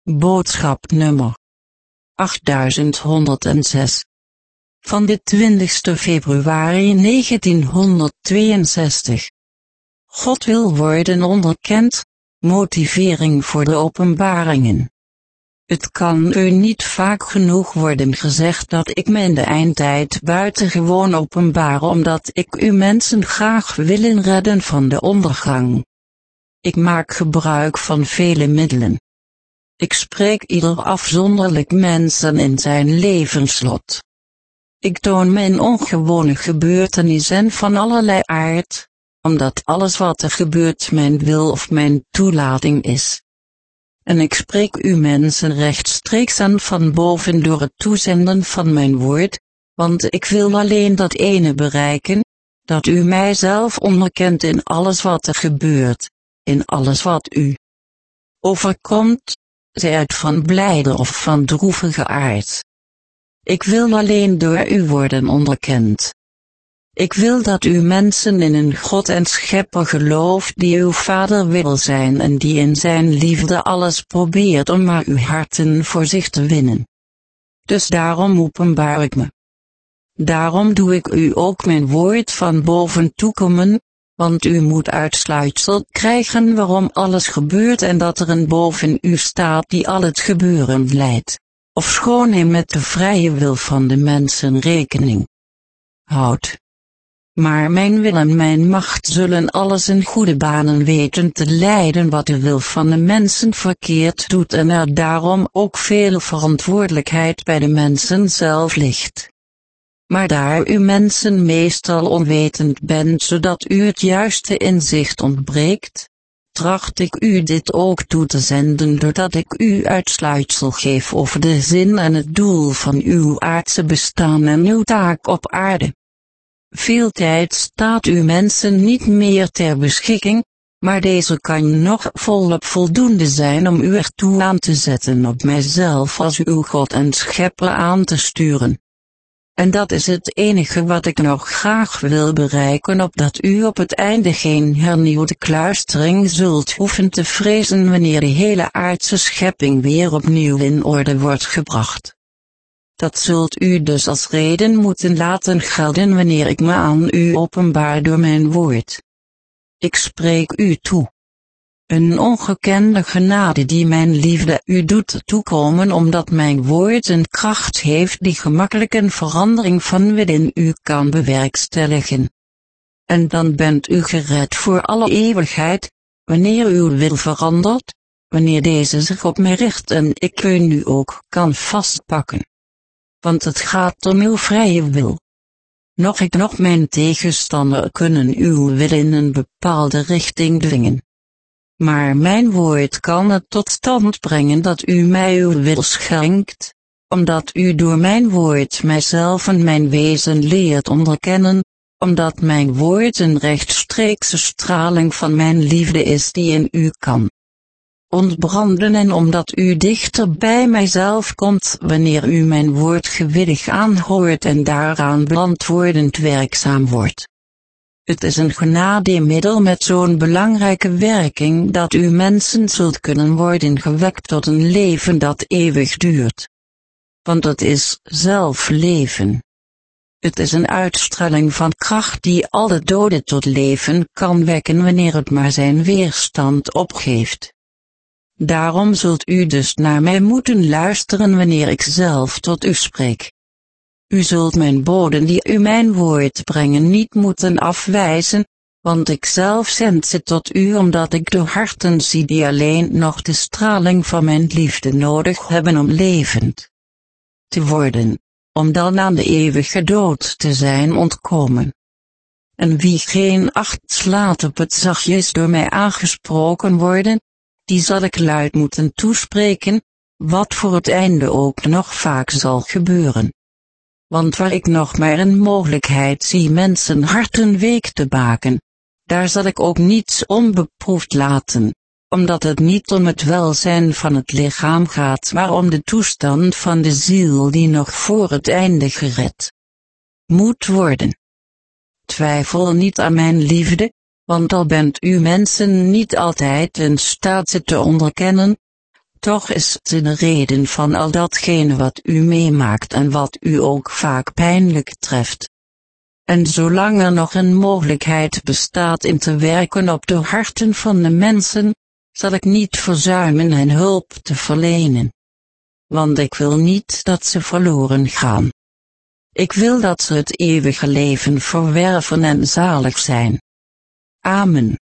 Boodschap nummer 8106 van de 20 februari 1962. God wil worden onderkend, motivering voor de openbaringen. Het kan u niet vaak genoeg worden gezegd dat ik me in de eindtijd buitengewoon openbaar omdat ik u mensen graag willen redden van de ondergang. Ik maak gebruik van vele middelen. Ik spreek ieder afzonderlijk mensen in zijn levenslot. Ik toon me in ongewone gebeurtenissen van allerlei aard, omdat alles wat er gebeurt mijn wil of mijn toelating is. En ik spreek u mensen rechtstreeks aan van boven door het toezenden van mijn woord, want ik wil alleen dat ene bereiken, dat u mijzelf onderkent in alles wat er gebeurt, in alles wat u overkomt, zij het van blijde of van droevige aard. Ik wil alleen door u worden onderkend. Ik wil dat u mensen in een God en Schepper gelooft die uw Vader wil zijn en die in zijn liefde alles probeert om maar uw harten voor zich te winnen. Dus daarom openbaar ik me. Daarom doe ik u ook mijn woord van boven toekomen, want u moet uitsluitsel krijgen waarom alles gebeurt en dat er een boven u staat die al het gebeuren leidt, ofschoon hij met de vrije wil van de mensen rekening houdt. Maar mijn wil en mijn macht zullen alles in goede banen weten te leiden wat de wil van de mensen verkeerd doet en er daarom ook veel verantwoordelijkheid bij de mensen zelf ligt. Maar daar u mensen meestal onwetend bent zodat u het juiste inzicht ontbreekt, tracht ik u dit ook toe te zenden doordat ik u uitsluitsel geef over de zin en het doel van uw aardse bestaan en uw taak op aarde. Veel tijd staat u mensen niet meer ter beschikking, maar deze kan nog volop voldoende zijn om u ertoe aan te zetten op mijzelf als uw God en Schepper aan te sturen. En dat is het enige wat ik nog graag wil bereiken, opdat u op het einde geen hernieuwde kluistering zult hoeven te vrezen wanneer de hele aardse schepping weer opnieuw in orde wordt gebracht. Dat zult u dus als reden moeten laten gelden wanneer ik me aan u openbaar door mijn woord. Ik spreek u toe. Een ongekende genade die mijn liefde u doet toekomen omdat mijn woord een kracht heeft die gemakkelijk een verandering van within u kan bewerkstelligen. En dan bent u gered voor alle eeuwigheid, wanneer uw wil verandert, wanneer deze zich op mij richt en ik u nu ook kan vastpakken. Want het gaat om uw vrije wil. Nog ik nog mijn tegenstander kunnen uw wil in een bepaalde richting dwingen. Maar mijn woord kan het tot stand brengen dat u mij uw wil schenkt, omdat u door mijn woord mijzelf en mijn wezen leert onderkennen, omdat mijn woord een rechtstreekse straling van mijn liefde is die in u kan ontbranden en omdat u dichter bij mijzelf komt wanneer u mijn woord gewillig aanhoort en daaraan beantwoordend werkzaam wordt. Het is een genademiddel met zo'n belangrijke werking dat u mensen zult kunnen worden gewekt tot een leven dat eeuwig duurt. Want het is zelf leven. Het is een uitstraling van kracht die alle doden tot leven kan wekken wanneer het maar zijn weerstand opgeeft. Daarom zult u dus naar mij moeten luisteren wanneer ik zelf tot u spreek. U zult mijn boden die u mijn woord brengen niet moeten afwijzen, want ik zelf zend ze tot u omdat ik de harten zie die alleen nog de straling van mijn liefde nodig hebben om levend te worden, om dan aan de eeuwige dood te zijn ontkomen. En wie geen acht slaat op het zachtjes door mij aangesproken worden, die zal ik luid moeten toespreken, wat voor het einde ook nog vaak zal gebeuren. Want waar ik nog maar een mogelijkheid zie mensen harten week te baken, daar zal ik ook niets onbeproefd laten, omdat het niet om het welzijn van het lichaam gaat maar om de toestand van de ziel die nog voor het einde gered moet worden. Twijfel niet aan mijn liefde, want al bent u mensen niet altijd in staat ze te onderkennen, Toch is het de reden van al datgene wat u meemaakt en wat u ook vaak pijnlijk treft. En zolang er nog een mogelijkheid bestaat in te werken op de harten van de mensen, zal ik niet verzuimen hen hulp te verlenen. Want ik wil niet dat ze verloren gaan. Ik wil dat ze het eeuwige leven verwerven en zalig zijn. Amen.